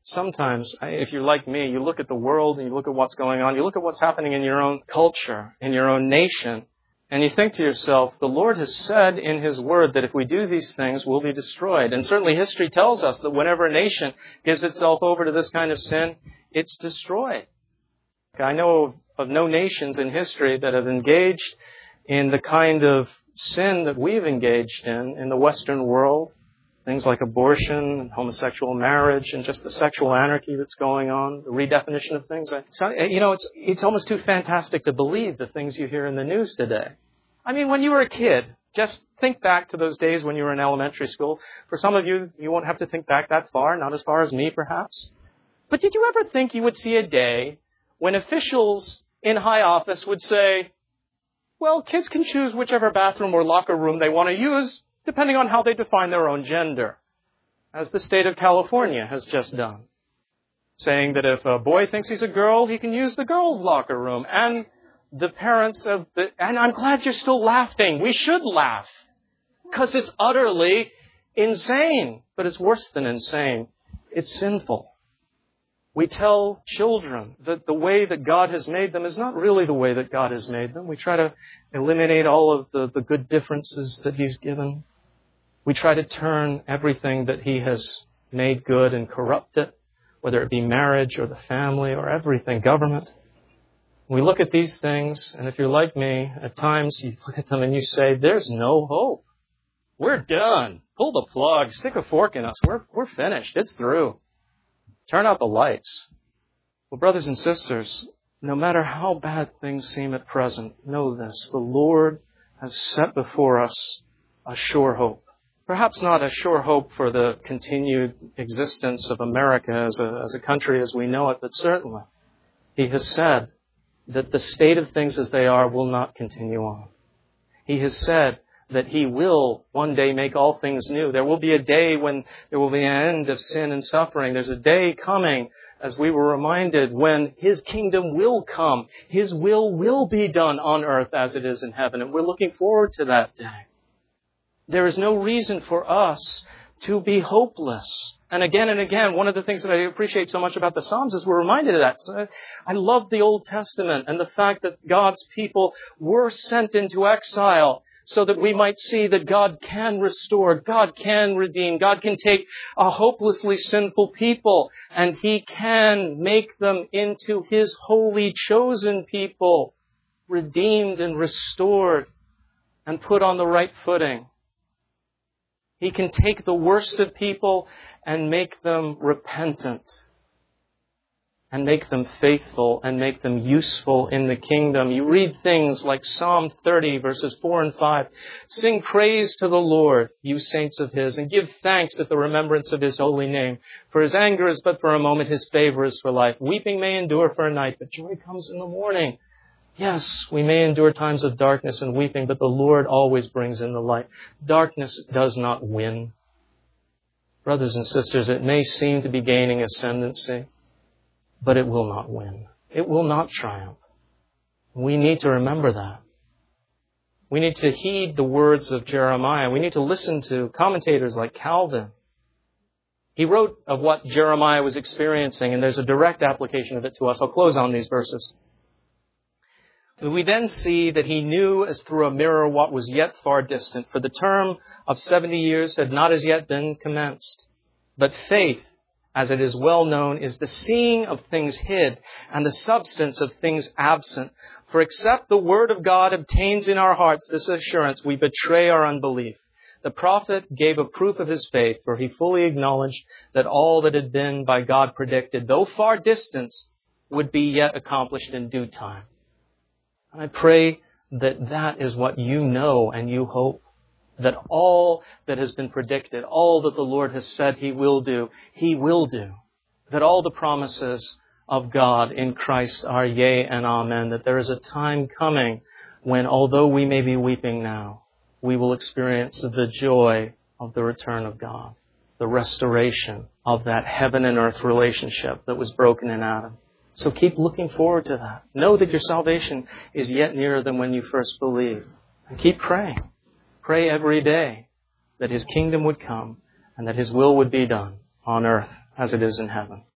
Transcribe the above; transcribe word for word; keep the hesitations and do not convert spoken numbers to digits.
sometimes, if you're like me, you look at the world and you look at what's going on, you look at what's happening in your own culture, in your own nation, and you think to yourself, the Lord has said in His Word that if we do these things, we'll be destroyed. And certainly history tells us that whenever a nation gives itself over to this kind of sin, it's destroyed. I know of, of no nations in history that have engaged in the kind of sin that we've engaged in in the Western world. Things like abortion and homosexual marriage and just the sexual anarchy that's going on, the redefinition of things. So, you know, it's it's almost too fantastic to believe the things you hear in the news today. I mean, when you were a kid, just think back to those days when you were in elementary school. For some of you, you won't have to think back that far, not as far as me, perhaps. But did you ever think you would see a day when officials in high office would say, well, kids can choose whichever bathroom or locker room they want to use, depending on how they define their own gender, as the state of California has just done, saying that if a boy thinks he's a girl, he can use the girls' locker room. And the parents of the... And I'm glad you're still laughing. We should laugh, because it's utterly insane. But it's worse than insane. It's sinful. We tell children that the way that God has made them is not really the way that God has made them. We try to eliminate all of the, the good differences that He's given. We try to turn everything that He has made good and corrupt it, whether it be marriage or the family or everything, government. We look at these things, and if you're like me, at times you look at them and you say, there's no hope. We're done. Pull the plug. Stick a fork in us. We're, we're finished. It's through. Turn out the lights. Well, brothers and sisters, no matter how bad things seem at present, know this. The Lord has set before us a sure hope. Perhaps not a sure hope for the continued existence of America as a, as a country as we know it, but certainly He has said that the state of things as they are will not continue on. He has said that He will one day make all things new. There will be a day when there will be an end of sin and suffering. There's a day coming, as we were reminded, when His kingdom will come. His will will be done on earth as it is in heaven. And we're looking forward to that day. There is no reason for us to be hopeless. And again and again, one of the things that I appreciate so much about the Psalms is we're reminded of that. So I love the Old Testament and the fact that God's people were sent into exile so that we might see that God can restore, God can redeem, God can take a hopelessly sinful people and He can make them into His holy chosen people, redeemed and restored and put on the right footing. He can take the worst of people and make them repentant and make them faithful and make them useful in the kingdom. You read things like Psalm thirty, verses four and five. Sing praise to the Lord, you saints of His, and give thanks at the remembrance of His holy name. For His anger is but for a moment, His favor is for life. Weeping may endure for a night, but joy comes in the morning. Yes, we may endure times of darkness and weeping, but the Lord always brings in the light. Darkness does not win. Brothers and sisters, it may seem to be gaining ascendancy, but it will not win. It will not triumph. We need to remember that. We need to heed the words of Jeremiah. We need to listen to commentators like Calvin. He wrote of what Jeremiah was experiencing, and there's a direct application of it to us. I'll close on these verses. We then see that he knew as through a mirror what was yet far distant, for the term of seventy years had not as yet been commenced. But faith, as it is well known, is the seeing of things hid and the substance of things absent. For except the word of God obtains in our hearts this assurance, we betray our unbelief. The prophet gave a proof of his faith, for he fully acknowledged that all that had been by God predicted, though far distant, would be yet accomplished in due time. I pray that that is what you know and you hope, that all that has been predicted, all that the Lord has said He will do, He will do. That all the promises of God in Christ are yea and amen. That there is a time coming when, although we may be weeping now, we will experience the joy of the return of God, the restoration of that heaven and earth relationship that was broken in Adam. So keep looking forward to that. Know that your salvation is yet nearer than when you first believed. And keep praying. Pray every day that His kingdom would come and that His will would be done on earth as it is in heaven.